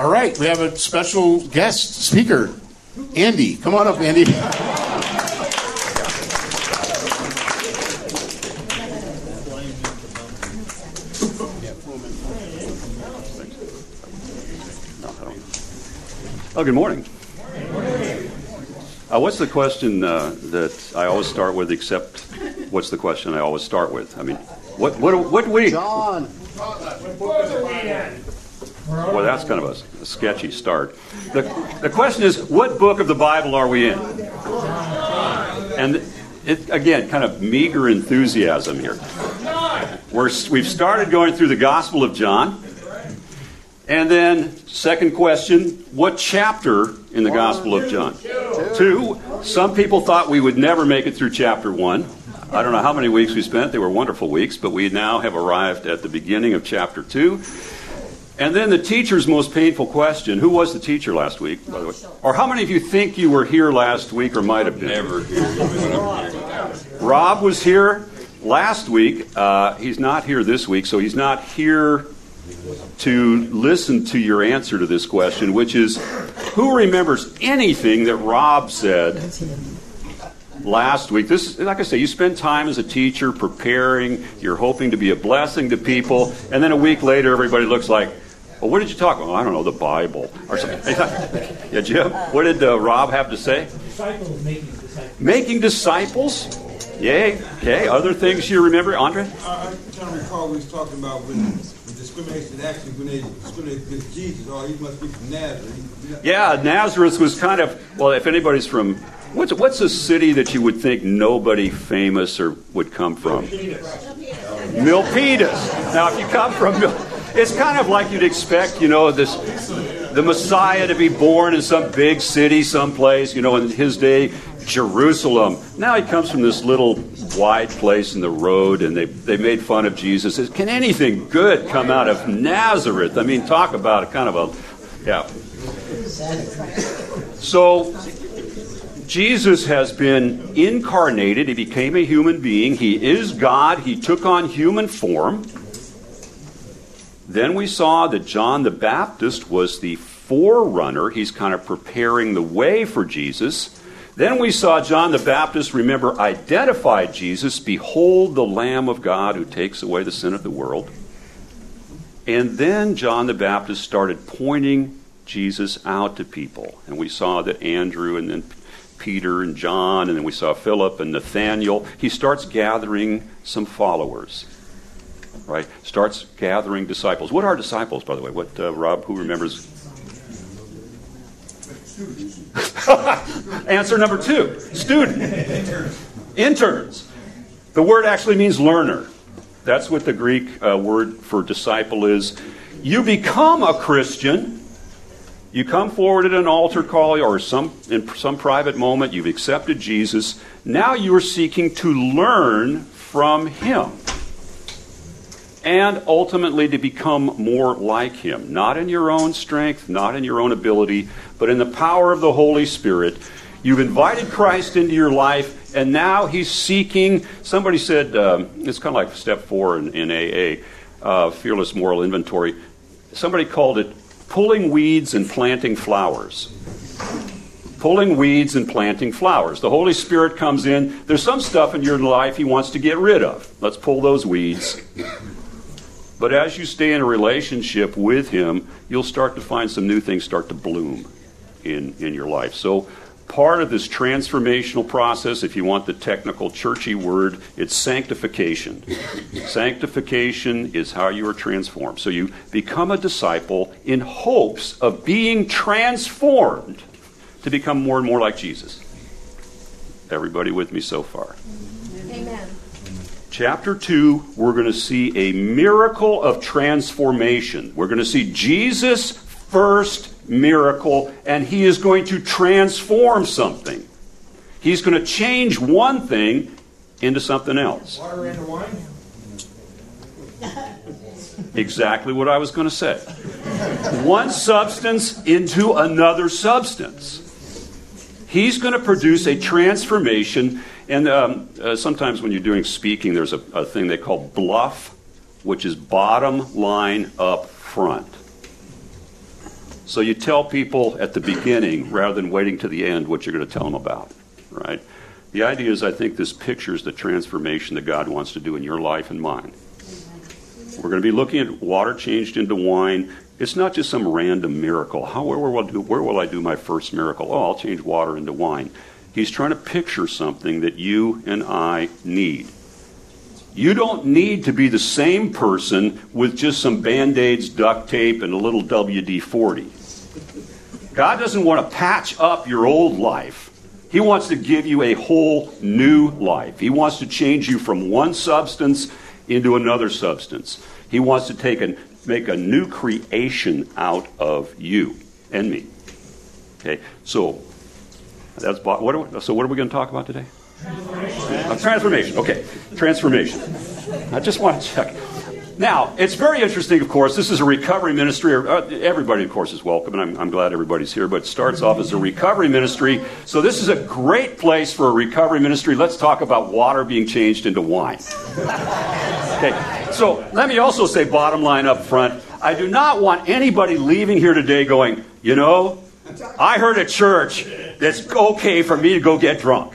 All right, we have a special guest speaker, Andy. Come on up, Andy. Oh, good morning. What's the question that I always start with, except what's the question I always start with? I mean, what we... John. Well, that's kind of a sketchy start. The question is, what book of the Bible are we in? And it, again, kind of meager enthusiasm here. We've started going through the Gospel of John. And then, second question, what chapter in the Gospel of John? 2. Some people thought we would never make it through chapter 1. I don't know how many weeks we spent. They were wonderful weeks, but we now have arrived at the beginning of chapter 2. And then the teacher's most painful question. Who was the teacher last week, by the way? Or how many of you think you were here last week or might have been? Never. Rob was here last week. He's not here this week, so he's not here to listen to your answer to this question, which is, who remembers anything that Rob said last week? This, like I say, you spend time as a teacher preparing, you're hoping to be a blessing to people, and then a week later everybody looks like, well, what did you talk about? I don't know, the Bible or something. Yeah, Jim, what did Rob have to say? Making disciples? Yay. Okay, other things you remember, Andre? I'm trying to recall we was talking about when discrimination actually when they discriminated against Jesus. Oh, he must be from Nazareth. Yeah, Nazareth was kind of, well, if anybody's from, what's a city that you would think nobody famous or would come from? Milpitas. Now, if you come from, it's kind of like you'd expect, the Messiah to be born in some big city someplace, in his day, Jerusalem. Now he comes from this little wide place in the road, and they made fun of Jesus. Can anything good come out of Nazareth? I mean, talk about a kind of a, yeah. So Jesus has been incarnated. He became a human being. He is God. He took on human form. Then we saw that John the Baptist was the forerunner. He's kind of preparing the way for Jesus. Then we saw John the Baptist, remember, identified Jesus. Behold the Lamb of God who takes away the sin of the world. And then John the Baptist started pointing Jesus out to people. And we saw that Andrew and then Peter and John, and then we saw Philip and Nathaniel. He starts gathering some followers, right? Starts gathering disciples. What are disciples, by the way? What, Rob, who remembers? Answer number 2. Student. Interns. The word actually means learner. That's what the Greek word for disciple is. You become a Christian. You come forward at an altar call or in some private moment. You've accepted Jesus. Now you are seeking to learn from Him. And ultimately to become more like Him. Not in your own strength, not in your own ability, but in the power of the Holy Spirit. You've invited Christ into your life, and now He's seeking, somebody said, it's kind of like step 4 in AA, Fearless Moral Inventory. Somebody called it pulling weeds and planting flowers. Pulling weeds and planting flowers. The Holy Spirit comes in. There's some stuff in your life He wants to get rid of. Let's pull those weeds. But as you stay in a relationship with Him, you'll start to find some new things start to bloom in your life. So part of this transformational process, if you want the technical churchy word, it's sanctification. Sanctification is how you are transformed. So you become a disciple in hopes of being transformed to become more and more like Jesus. Everybody with me so far? Amen. Chapter 2, we're going to see a miracle of transformation. We're going to see Jesus' first miracle, and He is going to transform something. He's going to change one thing into something else. Water into wine? Exactly what I was going to say. One substance into another substance. He's going to produce a transformation. And sometimes when you're doing speaking, there's a thing they call bluff, which is bottom line up front. So you tell people at the beginning rather than waiting to the end what you're going to tell them about, right? The idea is I think this pictures the transformation that God wants to do in your life and mine. We're going to be looking at water changed into wine. It's not just some random miracle. Where will I do my first miracle? Oh, I'll change water into wine. He's trying to picture something that you and I need. You don't need to be the same person with just some Band-Aids, duct tape, and a little WD-40. God doesn't want to patch up your old life. He wants to give you a whole new life. He wants to change you from one substance into another substance. He wants to make a new creation out of you and me. Okay, so what are we going to talk about today? Transformation. Okay, transformation. I just want to check. Now, it's very interesting, of course. This is a recovery ministry. Everybody, of course, is welcome, and I'm glad everybody's here, but it starts off as a recovery ministry. So this is a great place for a recovery ministry. Let's talk about water being changed into wine. Okay, so let me also say, bottom line up front, I do not want anybody leaving here today going, you know, I heard at church that's okay for me to go get drunk.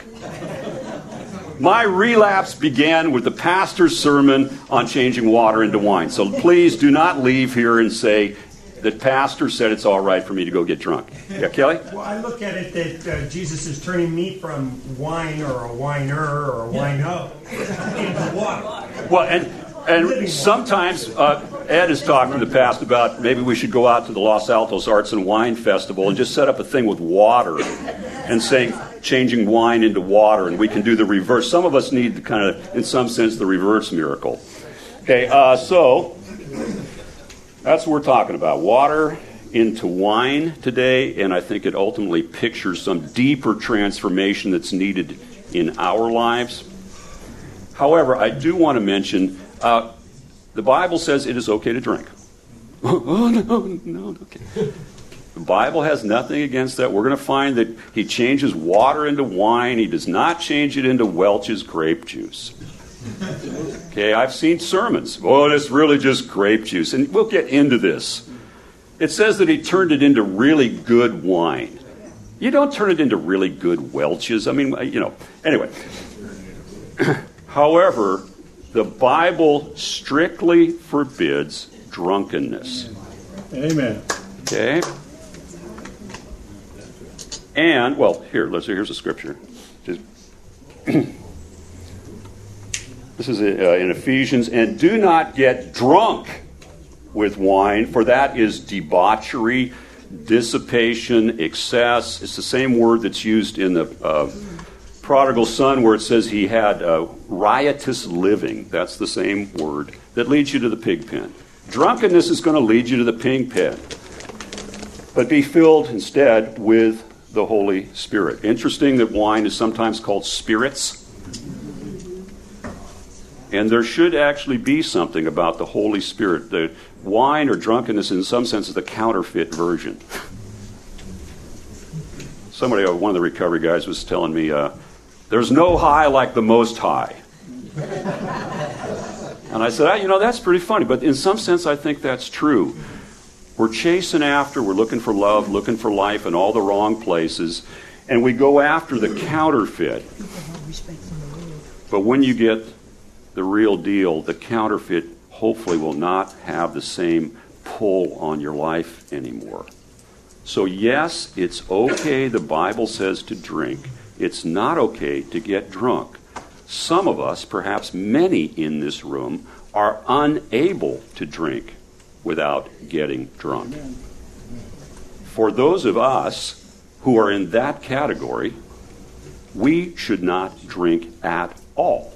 My relapse began with the pastor's sermon on changing water into wine. So please do not leave here and say, the pastor said it's all right for me to go get drunk. Yeah, Kelly? Well, I look at it that Jesus is turning me from wine or a winer or a wino into water. Well, and sometimes Ed has talked in the past about maybe we should go out to the Los Altos Arts and Wine Festival and just set up a thing with water and saying changing wine into water, and we can do the reverse. Some of us need kind of, in some sense, the reverse miracle. Okay, so that's what we're talking about. Water into wine today, and I think it ultimately pictures some deeper transformation that's needed in our lives. However, I do want to mention, the Bible says it is okay to drink. Oh, no, okay. The Bible has nothing against that. We're going to find that he changes water into wine. He does not change it into Welch's grape juice. Okay, I've seen sermons. Oh, it's really just grape juice. And we'll get into this. It says that he turned it into really good wine. You don't turn it into really good Welch's. I mean, you know, anyway. However, the Bible strictly forbids drunkenness. Amen. Okay? And, well, here's a scripture. This is in Ephesians. And do not get drunk with wine, for that is debauchery, dissipation, excess. It's the same word that's used in the prodigal son, where it says he had riotous living. That's the same word that leads you to the pig pen. Drunkenness is going to lead you to the pig pen. But be filled instead with the Holy Spirit. Interesting that wine is sometimes called spirits. And there should actually be something about the Holy Spirit. The wine or drunkenness, in some sense, is the counterfeit version. Somebody, one of the recovery guys, was telling me, there's no high like the Most High. And I said, that's pretty funny. But in some sense, I think that's true. We're chasing after, we're looking for love, looking for life in all the wrong places. And we go after the counterfeit. But when you get the real deal, the counterfeit hopefully will not have the same pull on your life anymore. So yes, it's okay, the Bible says, to drink. It's not okay to get drunk. Some of us, perhaps many in this room, are unable to drink without getting drunk. For those of us who are in that category, we should not drink at all.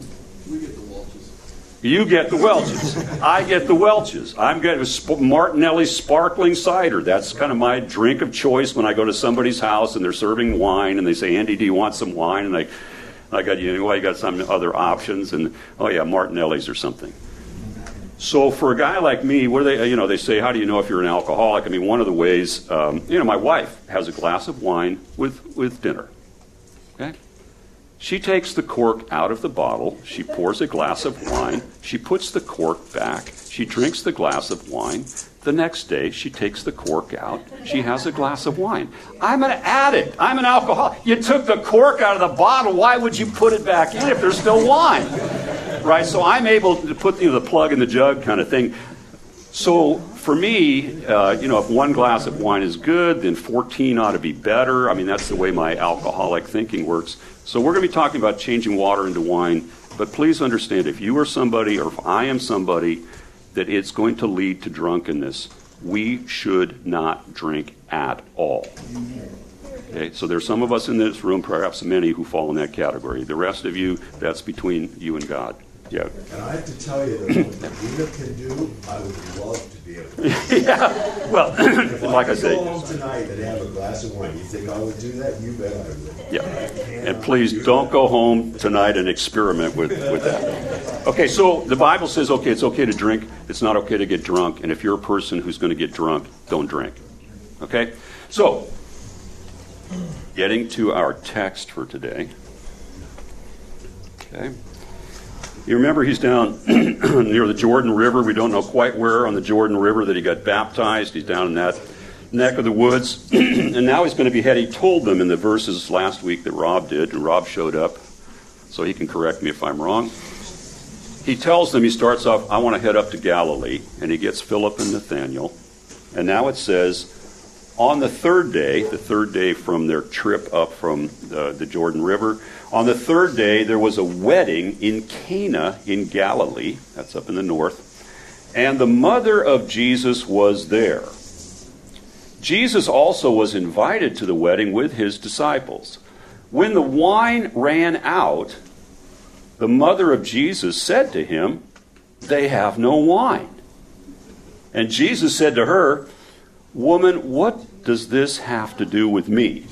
You get the Welch's. I get the Welch's. I'm getting Martinelli sparkling cider. That's kind of my drink of choice when I go to somebody's house and they're serving wine and they say, Andy, do you want some wine? And I got, you got some other options. And, oh yeah, Martinelli's or something. So for a guy like me, what do they, they say, how do you know if you're an alcoholic? I mean, one of the ways, my wife has a glass of wine with dinner. Okay? She takes the cork out of the bottle. She pours a glass of wine. She puts the cork back. She drinks the glass of wine. The next day, she takes the cork out. She has a glass of wine. I'm an addict. I'm an alcoholic. You took the cork out of the bottle. Why would you put it back in if there's still wine? Right? So I'm able to put the plug in the jug kind of thing. So for me, if one glass of wine is good, then 14 ought to be better. I mean, that's the way my alcoholic thinking works. So we're going to be talking about changing water into wine. But please understand, if you are somebody, or if I am somebody, that it's going to lead to drunkenness, we should not drink at all. Okay, so there's some of us in this room, perhaps many, who fall in that category. The rest of you, that's between you and God. Yeah. And I have to tell you that what Rita can do, I would love to be able to. Yeah. Well, like I say. If I could go home tonight and have a glass of wine, you think I would do that? You bet I would. Yeah. And please don't go home tonight and experiment with that. Okay, so the Bible says, okay, it's okay to drink. It's not okay to get drunk. And if you're a person who's going to get drunk, don't drink. Okay? So, getting to our text for today. Okay. You remember he's down near the Jordan River. We don't know quite where on the Jordan River that he got baptized. He's down in that neck of the woods. And now he's going to be headed. He told them in the verses last week that Rob did, and Rob showed up, so he can correct me if I'm wrong. He tells them, he starts off, I want to head up to Galilee. And he gets Philip and Nathanael. And now it says, on the third day from their trip up from the Jordan River, on the third day there was a wedding in Cana in Galilee, that's up in the north, and the mother of Jesus was there. Jesus also was invited to the wedding with his disciples. When the wine ran out, the mother of Jesus said to him, they have no wine. And Jesus said to her, woman, what does this have to do with me?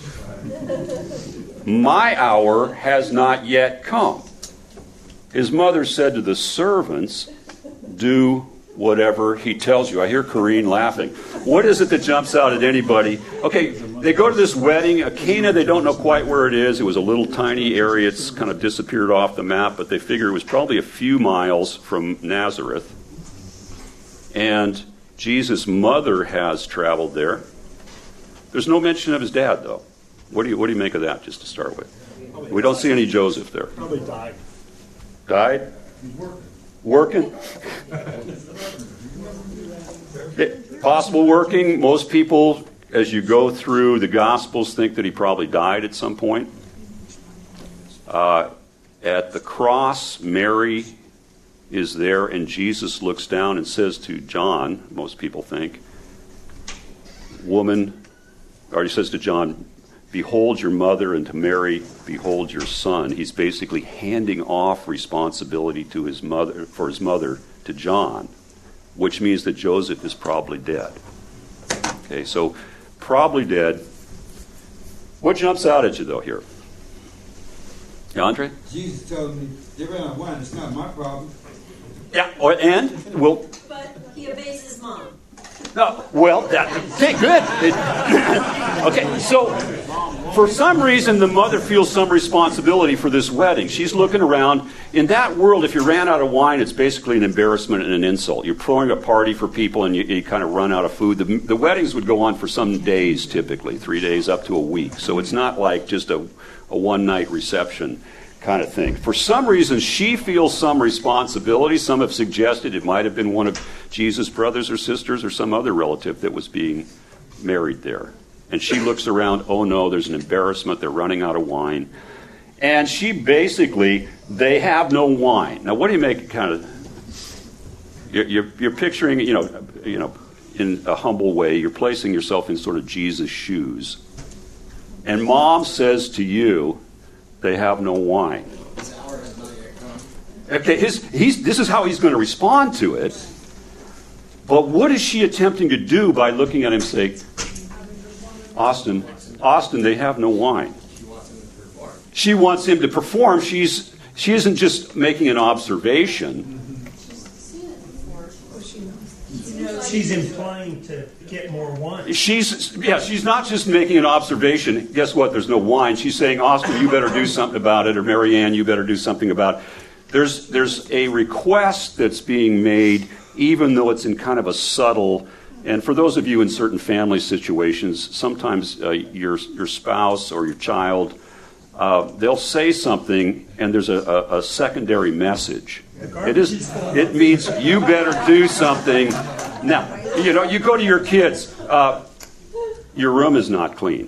My hour has not yet come. His mother said to the servants, do whatever he tells you. I hear Corrine laughing. What is it that jumps out at anybody? Okay, they go to this wedding. Cana, they don't know quite where it is. It was a little tiny area. It's kind of disappeared off the map, but they figure it was probably a few miles from Nazareth. And Jesus' mother has traveled there. There's no mention of his dad, though. What do you make of that, just to start with? We don't see any Joseph there. Probably died. Died? He's working. Possible working. Most people, as you go through the Gospels, think that he probably died at some point. At the cross, Mary is there, and Jesus looks down and says to John, most people think, woman, or he says to John, behold your mother, and to Mary, behold your son. He's basically handing off responsibility to his mother, for his mother, to John, which means that Joseph is probably dead. Okay, so probably dead. What jumps out at you, though, here? Andre? Jesus told me, they ran out of wine, it's not my problem. Yeah, and? Well, but he obeys his mom. no, well, okay, good. Okay, so for some reason, the mother feels some responsibility for this wedding. She's looking around. In that world, if you ran out of wine, it's basically an embarrassment and an insult. You're throwing a party for people, and you kind of run out of food. The weddings would go on for some days, typically, 3 days up to a week. So it's not like just a one-night reception kind of thing. For some reason, she feels some responsibility. Some have suggested it might have been one of Jesus' brothers or sisters or some other relative that was being married there. And she looks around, oh no, there's an embarrassment, they're running out of wine. And she basically, they have no wine. Now what do you make kind of, you're picturing, you know, in a humble way, you're placing yourself in sort of Jesus' shoes. And mom says to you, they have no wine. Okay, this is how he's going to respond to it. But what is she attempting to do by looking at him and saying, Austin, they have no wine. She wants him to perform. She isn't just making an observation. she's implying to get more wine. She's not just making an observation. Guess what? There's no wine. She's saying, Oscar, you better do something about it, or Mary Ann, you better do something about it. There's a request that's being made, even though it's in kind of a subtle. And for those of you in certain family situations, sometimes your spouse or your child, they'll say something, and there's a secondary message. It means you better do something. Now, you go to your kids. Your room is not clean.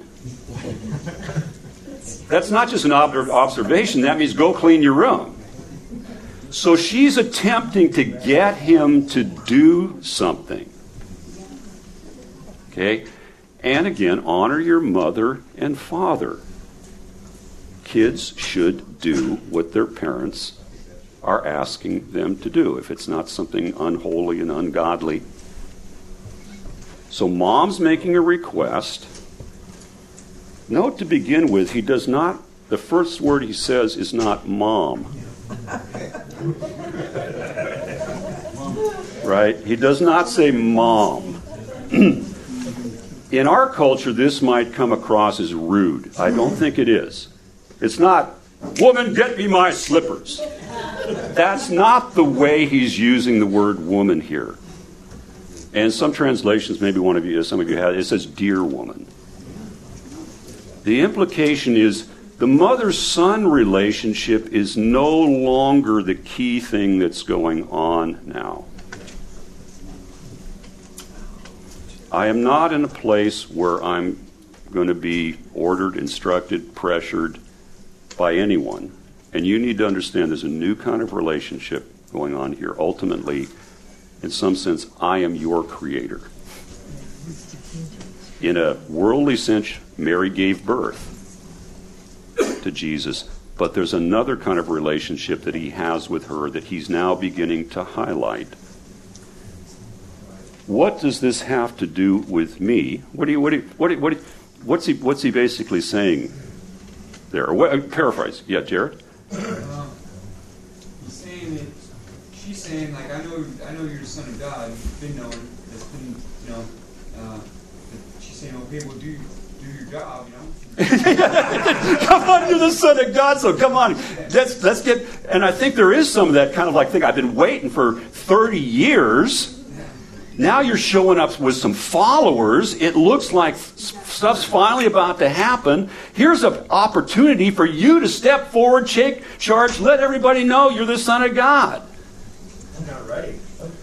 That's not just an observation. That means go clean your room. So she's attempting to get him to do something. Okay? And again, honor your mother and father. Kids should do what their parents are asking them to do, if it's not something unholy and ungodly. So mom's making a request. Note to begin with, he does not, the first word he says is not mom. Right? He does not say mom. In our culture, this might come across as rude. I don't think it is. It's not, woman, get me my slippers. That's not the way he's using the word woman here. And some translations, maybe some of you have, it says dear woman. The implication is the mother-son relationship is no longer the key thing that's going on now. I am not in a place where I'm going to be ordered, instructed, pressured by anyone. And you need to understand there's a new kind of relationship going on here. Ultimately, in some sense, I am your creator. In a worldly sense, Mary gave birth to Jesus, but there's another kind of relationship that he has with her that he's now beginning to highlight. What does this have to do with me? What's he basically saying there? Paraphrase. Yeah, Jared. He's saying that she's saying, like, I know you're the Son of God. You've been known. That's been, she's saying, okay, well, do your job, Come on, you're the Son of God, so come on. Let's get. And I think there is some of that kind of like thing. I've been waiting for 30 years. Now you're showing up with some followers. It looks like stuff's finally about to happen. Here's an opportunity for you to step forward, take charge, let everybody know you're the Son of God. I'm not ready.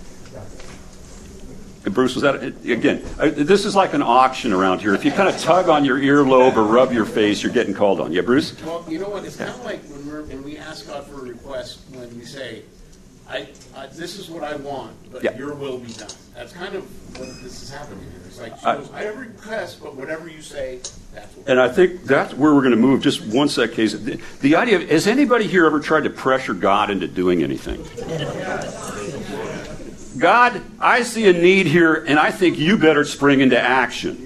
Bruce, was that, again, this is like an auction around here. If you kind of tug on your earlobe or rub your face, you're getting called on. Yeah, Bruce? Well, you know what? It's kind of like when we ask God for a request, when we say, this is what I want, but your will be done. That's kind of what this is happening here. It's like, I have a request, but whatever you say, that's what. And I think that's where we're going to move. Just one sec, case. The idea of, has anybody here ever tried to pressure God into doing anything? God, I see a need here, and I think you better spring into action.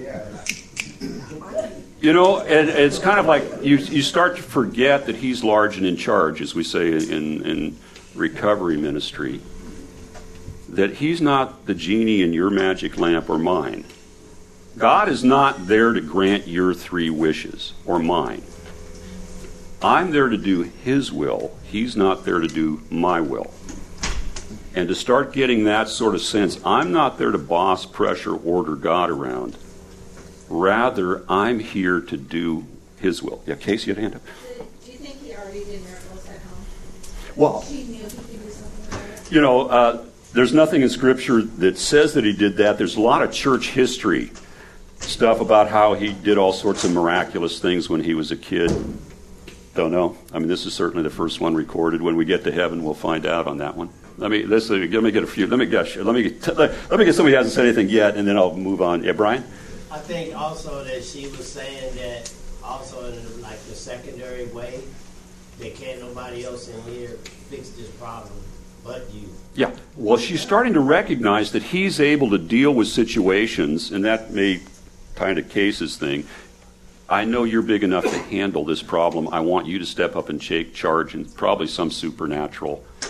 And it's kind of like you start to forget that he's large and in charge, as we say in recovery ministry, that he's not the genie in your magic lamp or mine. God is not there to grant your 3 wishes or mine. I'm there to do his will. He's not there to do my will. And to start getting that sort of sense, I'm not there to boss, pressure, order God around. Rather, I'm here to do his will. Yeah, Casey, you had a hand up. Do you think he already did miracles at home? Well, He knew he could do something about it. There's nothing in Scripture that says that he did that. There's a lot of church history stuff about how he did all sorts of miraculous things when he was a kid. Don't know. I mean, this is certainly the first one recorded. When we get to heaven, we'll find out on that one. Let me get a few. Let me get somebody who hasn't said anything yet, and then I'll move on. Yeah, Brian? I think also that she was saying that also in like the secondary way, that can't nobody else in here fix this problem but you. Yeah. Well, she's starting to recognize that he's able to deal with situations, and that may tie into Case's thing. I know you're big enough to handle this problem. I want you to step up and take charge, and probably some supernatural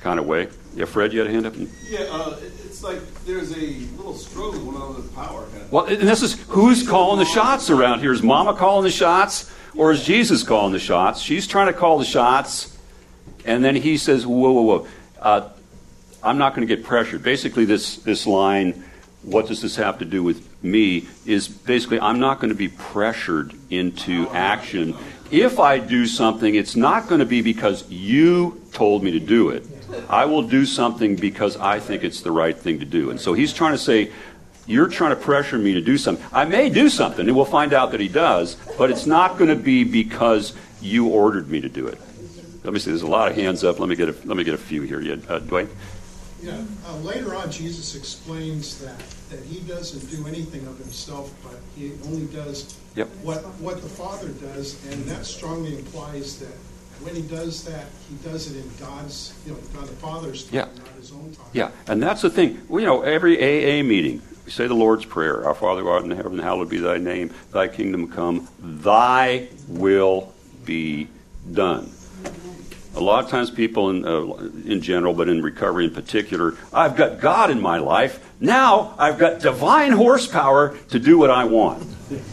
kind of way. Yeah, Fred, you had a hand up? Yeah, it's like there's a little struggle going on with power. Well, and this is, who's calling the shots around here? Is Mama calling the shots, or is Jesus calling the shots? She's trying to call the shots, and then he says, whoa. I'm not going to get pressured. Basically, this line, what does this have to do with me, is basically I'm not going to be pressured into action. If I do something, it's not going to be because you told me to do it. I will do something because I think it's the right thing to do. And so he's trying to say, you're trying to pressure me to do something. I may do something, and we'll find out that he does, but it's not going to be because you ordered me to do it. Let me see, there's a lot of hands up. Let me get a few here. Dwayne? Yeah, later on, Jesus explains that he doesn't do anything of himself, but he only does what the Father does, and that strongly implies that when he does that, he does it in God's, God the Father's time, not his own time. Yeah, and that's the thing. Every AA meeting, we say the Lord's Prayer. Our Father who art in heaven, hallowed be thy name. Thy kingdom come. Thy will be done. A lot of times people in general, but in recovery in particular, I've got God in my life. Now I've got divine horsepower to do what I want.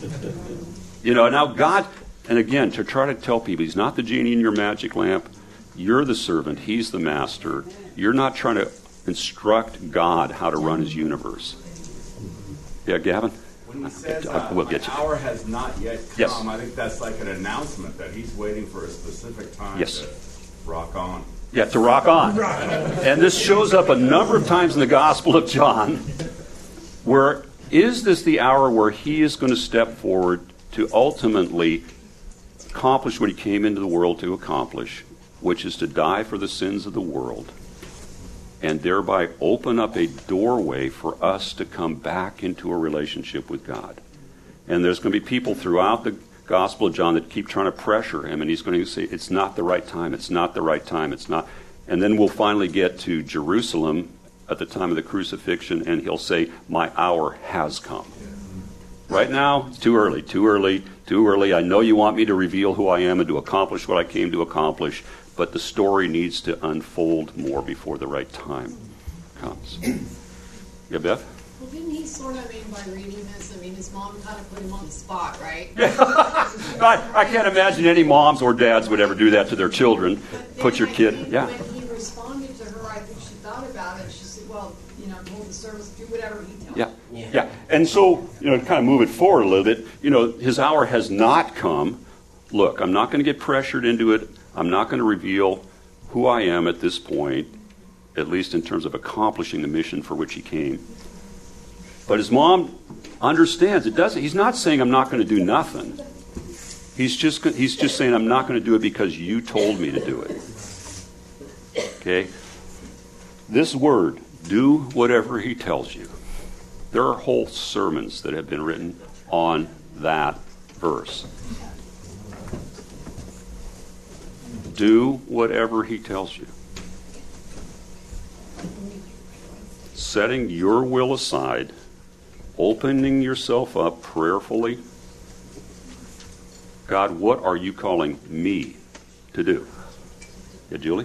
Now God, and again, to try to tell people, he's not the genie in your magic lamp. You're the servant. He's the master. You're not trying to instruct God how to run his universe. Yeah, Gavin? When he says we'll get you. Hour has not yet come, Yes. I think that's like an announcement that he's waiting for a specific time to rock on. Yeah, to rock on. And this shows up a number of times in the Gospel of John, where is this the hour where he is going to step forward to ultimately accomplish what he came into the world to accomplish, which is to die for the sins of the world, and thereby open up a doorway for us to come back into a relationship with God. And there's going to be people throughout the Gospel of John that keep trying to pressure him, and he's going to say, it's not the right time, it's not the right time, it's not. And then we'll finally get to Jerusalem at the time of the crucifixion, and he'll say, my hour has come. Right now, it's too early. I know you want me to reveal who I am and to accomplish what I came to accomplish, but the story needs to unfold more before the right time comes. Yeah, Beth? Well, didn't he sort of, by reading this, his mom kind of put him on the spot, right? I can't imagine any moms or dads would ever do that to their children. Put your kid, When he responded to her, I think she thought about it. She said, well, hold the service, do whatever he tells you. Yeah. And so, to kind of move it forward a little bit, his hour has not come. Look, I'm not going to get pressured into it. I'm not going to reveal who I am at this point, at least in terms of accomplishing the mission for which he came. But his mom understands it doesn't. He's not saying I'm not going to do nothing. He's just saying I'm not going to do it because you told me to do it. Okay? This word, do whatever he tells you. There are whole sermons that have been written on that verse. Do whatever he tells you. Setting your will aside, opening yourself up prayerfully. God, what are you calling me to do? Yeah, Julie?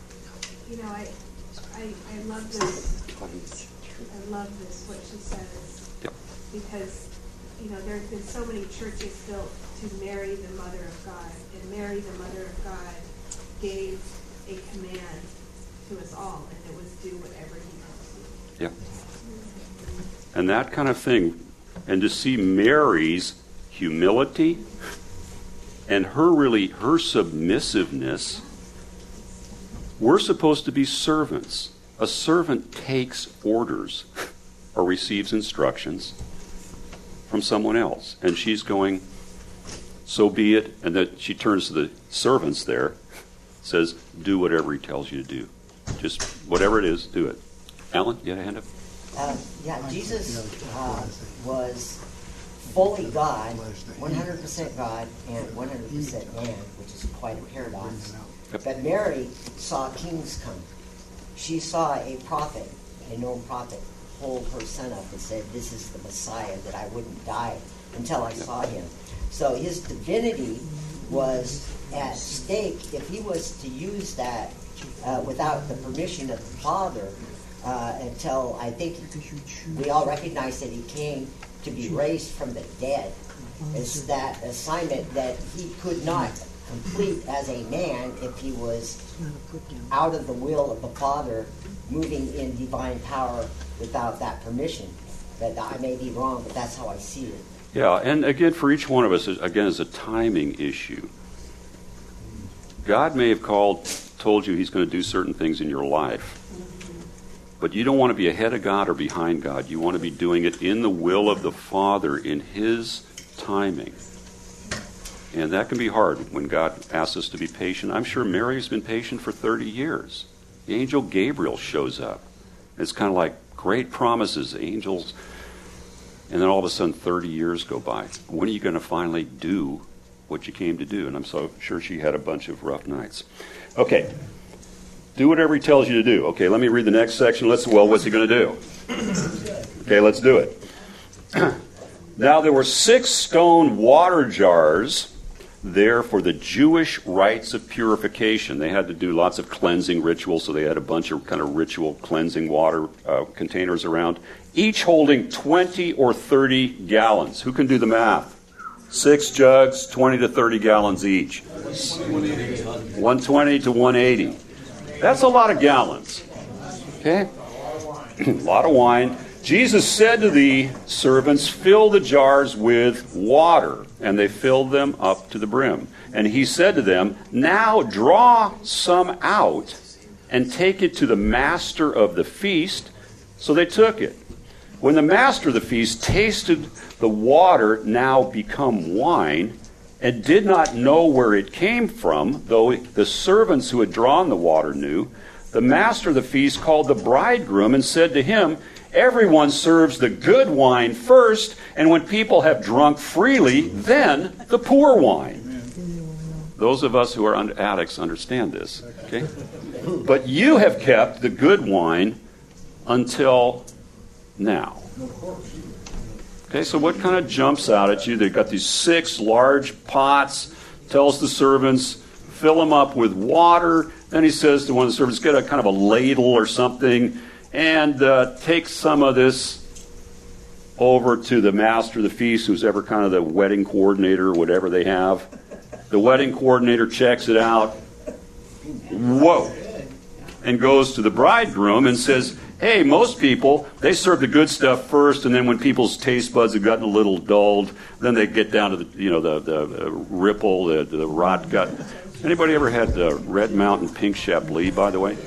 I love this. I love this, what she says. Yep. Because, there have been so many churches built to Mary, the Mother of God. And Mary, the Mother of God, gave a command to us all, and it was do whatever he tells you. Yeah. And that kind of thing. And to see Mary's humility and her submissiveness. We're supposed to be servants. A servant takes orders or receives instructions from someone else. And she's going, so be it. And then she turns to the servants there, says, do whatever he tells you to do. Just whatever it is, do it. Alan, you had a hand up? Jesus was fully God, 100% God, and 100% man, which is quite a paradox. But Mary saw kings come. She saw a prophet, a known prophet, hold her son up and said, this is the Messiah, that I wouldn't die until I saw him. So his divinity was at stake if he was to use that without the permission of the Father until I think we all recognize that he came to be raised from the dead. It's that assignment that he could not complete as a man if he was out of the will of the Father, moving in divine power without that permission. But I may be wrong, but that's how I see it. Yeah, and again, for each one of us, again, is a timing issue. God may have told you he's going to do certain things in your life, but you don't want to be ahead of God or behind God. You want to be doing it in the will of the Father, in his timing. And that can be hard when God asks us to be patient. I'm sure Mary's been patient for 30 years. The angel Gabriel shows up. It's kind of like great promises, angels, and then all of a sudden 30 years go by. When are you going to finally do what you came to do? And I'm so sure she had a bunch of rough nights. Okay. Do whatever he tells you to do. Okay, let me read the next section. What's he going to do? Okay, let's do it. Now there were 6 stone water jars there for the Jewish rites of purification. They had to do lots of cleansing rituals, so they had a bunch of kind of ritual cleansing water containers around, each holding 20 or 30 gallons. Who can do the math? 6 jugs, 20 to 30 gallons each. 120 to 180. That's a lot of gallons. Okay? A lot of wine. Jesus said to the servants, "Fill the jars with water." And they filled them up to the brim. And he said to them, "Now draw some out and take it to the master of the feast." So they took it. When the master of the feast tasted the water now become wine, and did not know where it came from, though the servants who had drawn the water knew, the master of the feast called the bridegroom and said to him, "Everyone serves the good wine first, and when people have drunk freely, then the poor wine." Those of us who are addicts understand this. Okay? But you have kept the good wine until now. Okay, so what kind of jumps out at you? They've got these 6 large pots, tells the servants, fill them up with water. Then he says to one of the servants, get a kind of a ladle or something, and take some of this over to the master of the feast, who's ever kind of the wedding coordinator or whatever they have. The wedding coordinator checks it out. Whoa! And goes to the bridegroom and says, "Hey, most people, they serve the good stuff first, and then when people's taste buds have gotten a little dulled, then they get down to the ripple, the rot gut." Anybody ever had the Red Mountain Pink Chablis, by the way?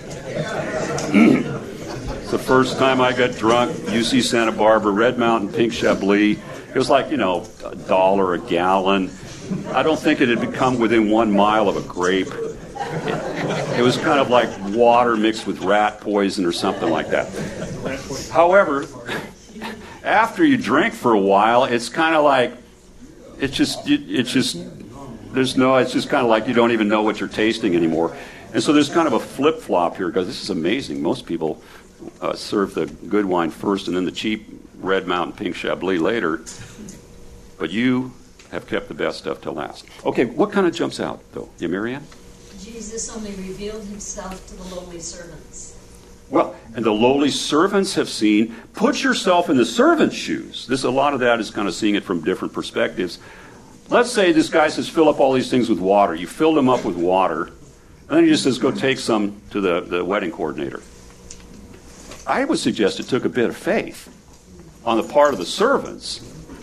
It's the first time I got drunk, UC Santa Barbara, Red Mountain Pink Chablis. It was like, $1 a gallon. I don't think it had become within 1 mile of a grape. It was kind of like water mixed with rat poison or something like that. However, after you drink for a while, it's kind of like, it's just kind of like you don't even know what you're tasting anymore. And so there's kind of a flip-flop here, because this is amazing. Most people serve the good wine first and then the cheap Red Mountain Pink Chablis later. But you have kept the best stuff till last. Okay, what kind of jumps out, though? Yeah, Marianne? Jesus only revealed himself to the lowly servants. Well, and the lowly servants have seen. Put yourself in the servant's shoes. A lot of that is kind of seeing it from different perspectives. Let's say this guy says, fill up all these things with water. You fill them up with water. And then he just says, go take some to the wedding coordinator. I would suggest it took a bit of faith on the part of the servants.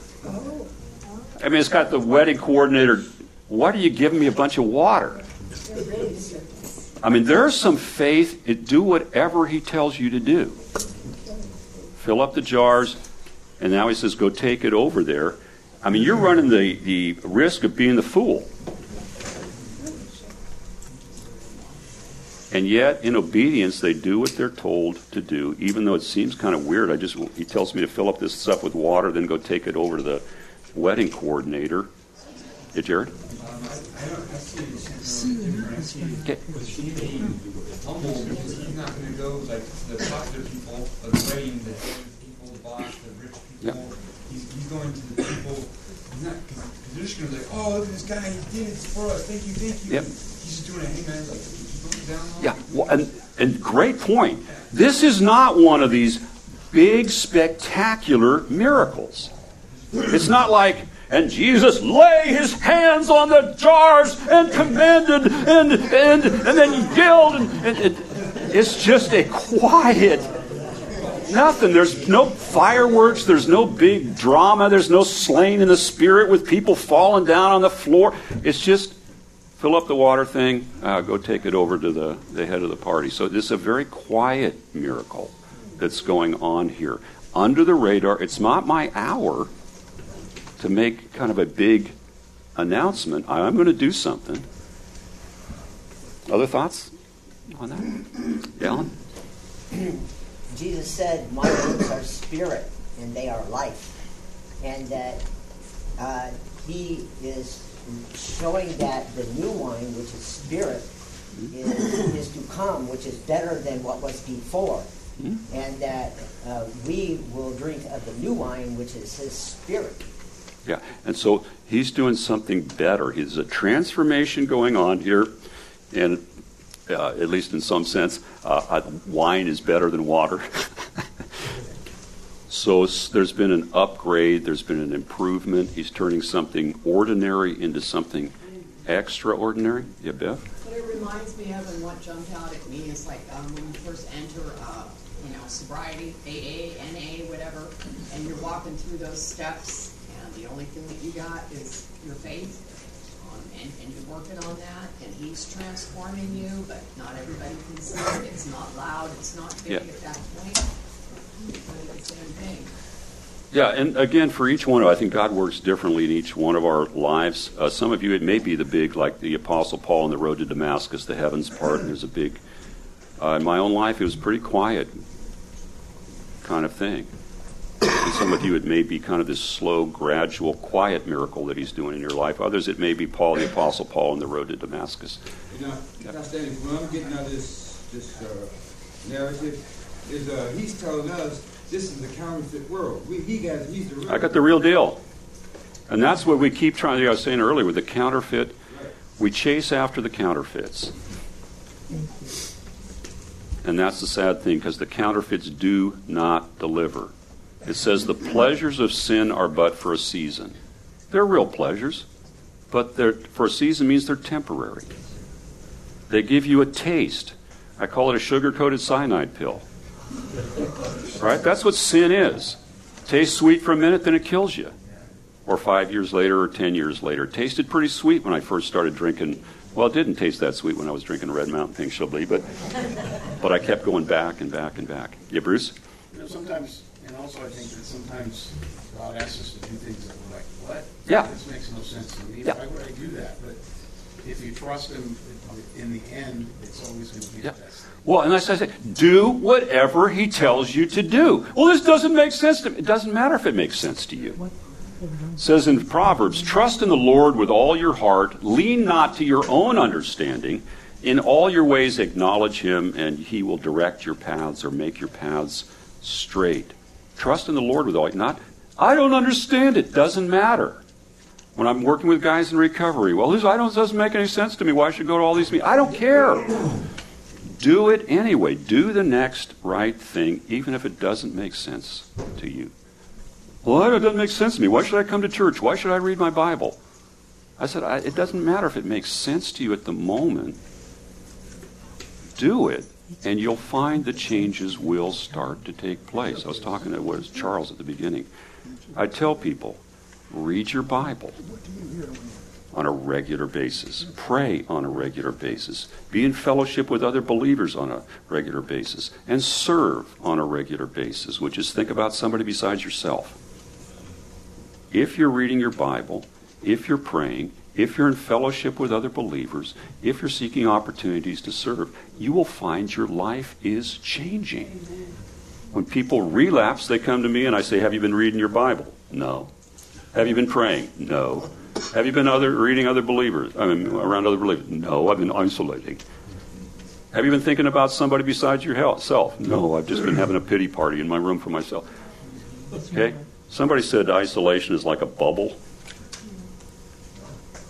I mean, it's got the wedding coordinator, why are you giving me a bunch of water? I mean, there's some faith. Do whatever he tells you to do. Fill up the jars, and now he says, go take it over there. I mean, you're running the risk of being the fool. And yet, in obedience, they do what they're told to do, even though it seems kind of weird. He tells me to fill up this stuff with water, then go take it over to the wedding coordinator. Yeah, Jared? I see the difference. Okay. Humble, he's not going to go like the popular people of the wedding, the people, the boss, the rich people. Yep. He's going to the people. He's not, because they're just going to be like, oh, look at this guy, he did it for us. Thank you. Yep. He's just doing it. Hey, man, like, keep going. Yeah, well, and great point. This is not one of these big, spectacular miracles. It's not like, and Jesus lay his hands on the jars and commanded and then yelled. And it's just a quiet nothing. There's no fireworks. There's no big drama. There's no slain in the spirit with people falling down on the floor. It's just fill up the water thing, go take it over to the head of the party. So this is a very quiet miracle that's going on here. Under the radar, it's not my hour to make kind of a big announcement. I'm going to do something. Other thoughts on that? Alan? Jesus said, my words are spirit and they are life. And that he is showing that the new wine, which is spirit, is to come, which is better than what was before. And that we will drink of the new wine, which is his spirit. Yeah, and so he's doing something better. There's a transformation going on here, and at least in some sense, wine is better than water. So there's been an upgrade, there's been an improvement. He's turning something ordinary into something extraordinary. Yeah, Beth? What it reminds me of and what jumped out at me is like when you first enter, sobriety, AA, NA, whatever, and you're walking through those steps, and the only thing that you got is your faith, and you're working on that, and he's transforming you, but not everybody can see it. It's not loud, it's not big at that point. But it's the same thing. Yeah, and again, for each one, I think God works differently in each one of our lives. Some of you, it may be the big, like the Apostle Paul on the road to Damascus, the heavens part, and there's a big... in my own life, it was pretty quiet kind of thing. And some of you, it may be kind of this slow, gradual, quiet miracle that he's doing in your life. Others, it may be Paul, the Apostle Paul, on the road to Damascus. When I'm getting out of this narrative, is he's telling us this is the counterfeit world. He's the real. I got the real deal. And that's what we keep trying to do. I was saying earlier, with the counterfeit, we chase after the counterfeits. And that's the sad thing, because the counterfeits do not deliver. It says the pleasures of sin are but for a season. They're real pleasures, but for a season means they're temporary. They give you a taste. I call it a sugar-coated cyanide pill. Right? That's what sin is. Tastes sweet for a minute, then it kills you. Or 5 years later or 10 years later. It tasted pretty sweet when I first started drinking. Well, it didn't taste that sweet when I was drinking Red Mountain Pink Chablis, but I kept going back and back and back. Yeah, Bruce? Sometimes, and also I think that sometimes God asks us to do things that we're like, what? Yeah. This makes no sense to me. Yeah. Why would I do that? But if you trust him, in the end, it's always going to be the best. Well, and as I say, do whatever he tells you to do. Well, this doesn't make sense to me. It doesn't matter if it makes sense to you. It says in Proverbs, trust in the Lord with all your heart, lean not to your own understanding, in all your ways acknowledge him, and he will direct your paths or make your paths straight. Trust in the Lord with all your not. I don't understand it. Doesn't matter. When I'm working with guys in recovery, well, this doesn't make any sense to me. Why should I go to all these meetings? I don't care. Do it anyway. Do the next right thing, even if it doesn't make sense to you. Well, it doesn't make sense to me. Why should I come to church? Why should I read my Bible? I said, it doesn't matter if it makes sense to you at the moment. Do it, and you'll find the changes will start to take place. I was talking to Charles at the beginning. I tell people, read your Bible on a regular basis. Pray on a regular basis. Be in fellowship with other believers on a regular basis. And serve on a regular basis, which is think about somebody besides yourself. If you're reading your Bible, if you're praying, if you're in fellowship with other believers, if you're seeking opportunities to serve, you will find your life is changing. When people relapse, they come to me and I say, have you been reading your Bible? No. Have you been praying? No. Have you been reading other believers? Around other believers? No, I've been isolating. Have you been thinking about somebody besides yourself? No, I've just been having a pity party in my room for myself. Okay? Somebody said isolation is like a bubble.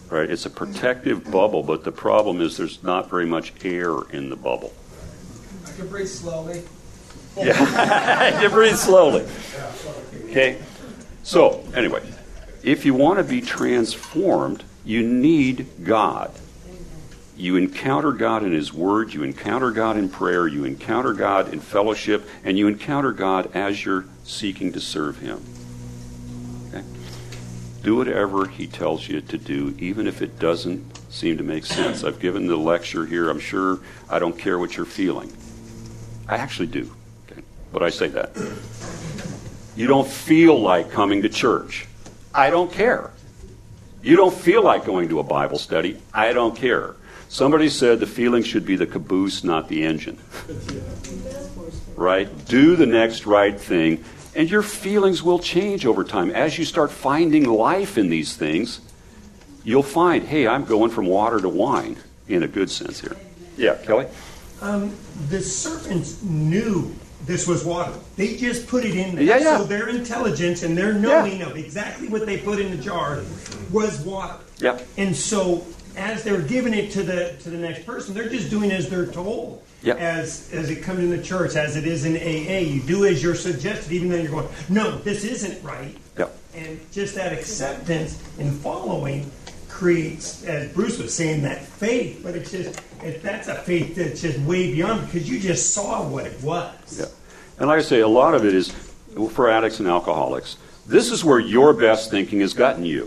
Right? It's a protective bubble, but the problem is there's not very much air in the bubble. I can breathe slowly. Yeah, you breathe slowly. Okay? So, anyway, if you want to be transformed, you need God. You encounter God in His Word, you encounter God in prayer, you encounter God in fellowship, and you encounter God as you're seeking to serve Him. Okay? Do whatever He tells you to do, even if it doesn't seem to make sense. I've given the lecture here. I'm sure I don't care what you're feeling. I actually do. Okay? But I say that. You don't feel like coming to church. I don't care. You don't feel like going to a Bible study. I don't care. Somebody said the feeling should be the caboose, not the engine. Right? Do the next right thing, and your feelings will change over time. As you start finding life in these things, you'll find, hey, I'm going from water to wine, in a good sense here. Yeah, Kelly? The serpents knew this was water. They just put it in there. Yeah. So their intelligence and their knowing of exactly what they put in the jar was water. Yeah. And so as they're giving it to the next person, they're just doing as they're told. Yep. As it comes in the church, as it is in AA, you do as you're suggested, even though you're going, no, this isn't right. Yep. And just that acceptance and following creates, as Bruce was saying, that faith. But it's just that's a faith that's just way beyond, because you just saw what it was. Yeah. And like I say, a lot of it is for addicts and alcoholics. This is where your best thinking has gotten you.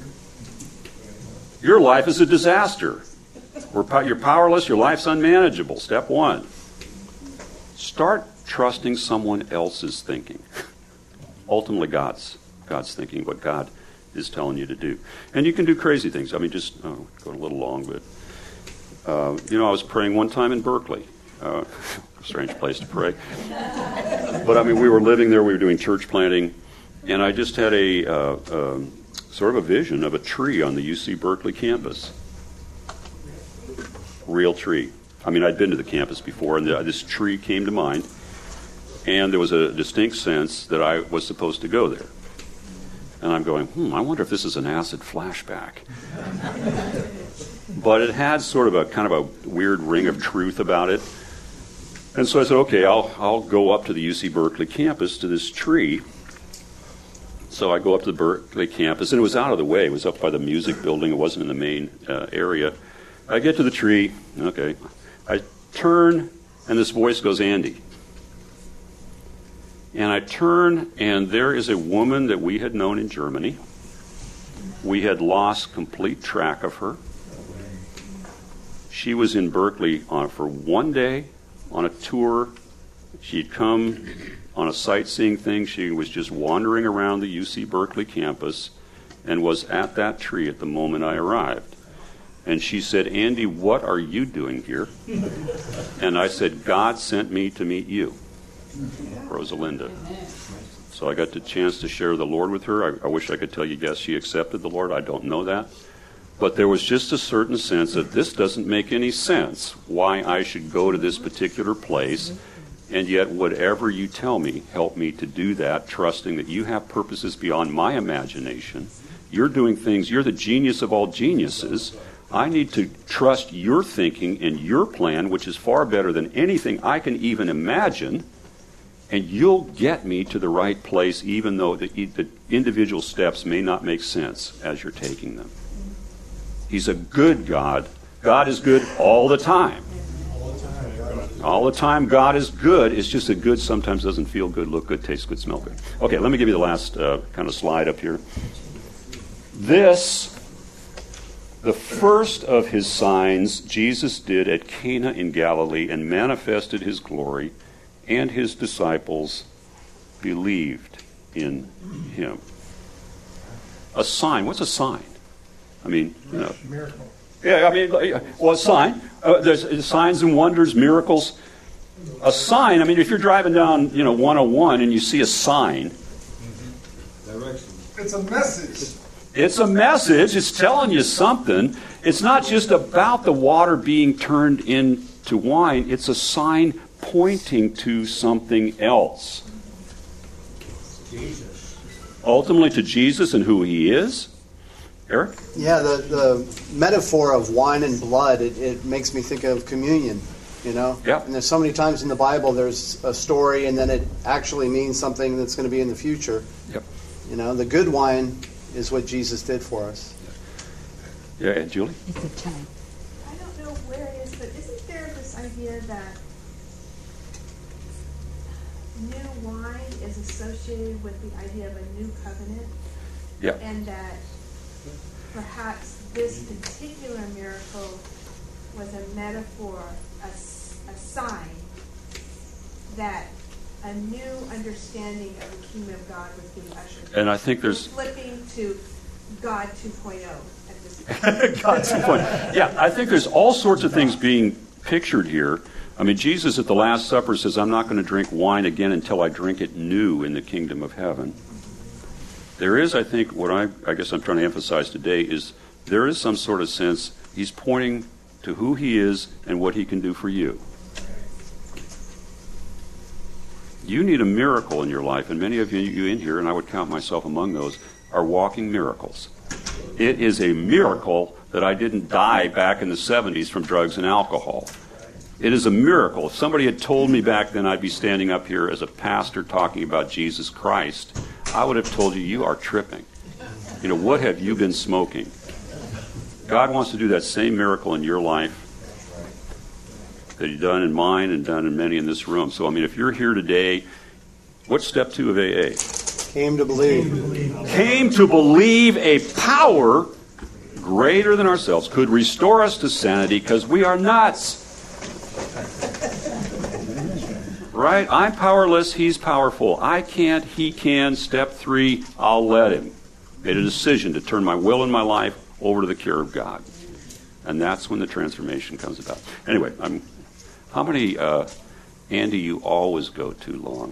Your life is a disaster. You're powerless. Your life's unmanageable. Step one. Start trusting someone else's thinking. Ultimately, God's thinking, what God is telling you to do. And you can do crazy things. I mean, just going a little long, but I was praying one time in Berkeley. Strange place to pray. But I mean, we were living there. We were doing church planting, and I just had a sort of a vision of a tree on the UC Berkeley campus. Real tree. I mean, I'd been to the campus before, and this tree came to mind, and there was a distinct sense that I was supposed to go there. And I'm going, I wonder if this is an acid flashback. But it had sort of a kind of a weird ring of truth about it. And so I said, okay, I'll go up to the UC Berkeley campus to this tree. So I go up to the Berkeley campus, and it was out of the way. It was up by the music building. It wasn't in the main area. I get to the tree. Okay. I turn, and this voice goes, Andy. And I turn, and there is a woman that we had known in Germany. We had lost complete track of her. She was in Berkeley for one day on a tour. She'd come on a sightseeing thing. She was just wandering around the UC Berkeley campus and was at that tree at the moment I arrived. And she said, Andy, what are you doing here? And I said, God sent me to meet you, Rosalinda. So I got the chance to share the Lord with her. I wish I could tell you, yes, she accepted the Lord. I don't know that. But there was just a certain sense that this doesn't make any sense, why I should go to this particular place, and yet whatever you tell me, help me to do that, trusting that you have purposes beyond my imagination. You're doing things, you're the genius of all geniuses. I need to trust your thinking and your plan, which is far better than anything I can even imagine, and you'll get me to the right place, even though the individual steps may not make sense as you're taking them. He's a good God. God is good all the time. All the time God is good. It's just that good sometimes doesn't feel good, look good, taste good, smell good. Okay, let me give you the last kind of slide up here. This, the first of his signs Jesus did at Cana in Galilee and manifested his glory, and his disciples believed in him. A sign. What's a sign? I mean, Miracle. Yeah, I mean, well, a sign. There's signs and wonders, miracles. A sign. I mean, if you're driving down, 101 and you see a sign, Direction. It's a message. it's a message. It's telling you something. It's not just about the water being turned into wine. It's a sign pointing to something else. Jesus. Ultimately to Jesus and who he is, Eric? Yeah, the metaphor of wine and blood, it makes me think of communion, you know? Yeah. And there's so many times in the Bible there's a story and then it actually means something that's going to be in the future. Yep. You know, the good wine is what Jesus did for us. Yeah, and Julie? I don't know where it is, but isn't there this idea that new wine is associated with the idea of a new covenant? Yeah. And that perhaps this particular miracle was a metaphor, a sign that a new understanding of the kingdom of God was being ushered. And I think there's flipping to God 2.0 at this point. God 2.0. Yeah, I think there's all sorts of things being pictured here. I mean, Jesus at the Last Supper says, I'm not going to drink wine again until I drink it new in the kingdom of heaven. There is, I think, what I guess I'm trying to emphasize today is there is some sort of sense he's pointing to who he is and what he can do for you. You need a miracle in your life, and many of you in here, and I would count myself among those, are walking miracles. It is a miracle that I didn't die back in the 70s from drugs and alcohol. It is a miracle. If somebody had told me back then I'd be standing up here as a pastor talking about Jesus Christ, I would have told you, you are tripping. You know, what have you been smoking? God wants to do that same miracle in your life that He's done in mine and done in many in this room. So, I mean, if you're here today, what's step 2 of AA? Came to believe. Came to believe a power greater than ourselves could restore us to sanity because we are nuts. Right? I'm powerless, he's powerful. I can't, he can. Step 3, I'll let him. Made a decision to turn my will and my life over to the care of God. And that's when the transformation comes about. Anyway, how many, Andy, you always go too long?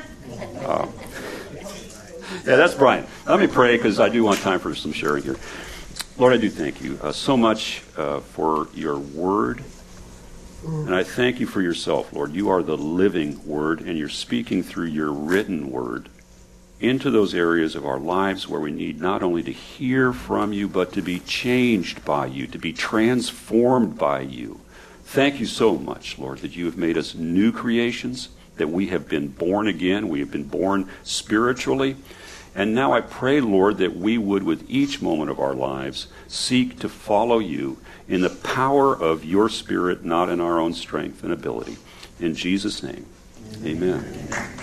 Yeah, that's Brian. Let me pray because I do want time for some sharing here. Lord, I do thank you so much for your word. And I thank you for yourself, Lord. You are the living word, and you're speaking through your written word into those areas of our lives where we need not only to hear from you, but to be changed by you, to be transformed by you. Thank you so much, Lord, that you have made us new creations, that we have been born again, we have been born spiritually. And now I pray, Lord, that we would, with each moment of our lives, seek to follow you in the power of your Spirit, not in our own strength and ability. In Jesus' name, amen.